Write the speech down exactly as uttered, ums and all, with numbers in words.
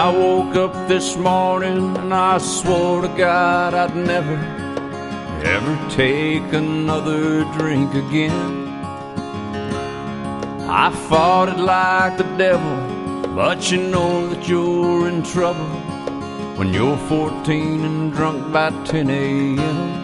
I woke up this morning and I swore to God I'd never, ever take another drink again. I fought it like the devil, but you know that you're in trouble when you're fourteen and drunk by ten a.m.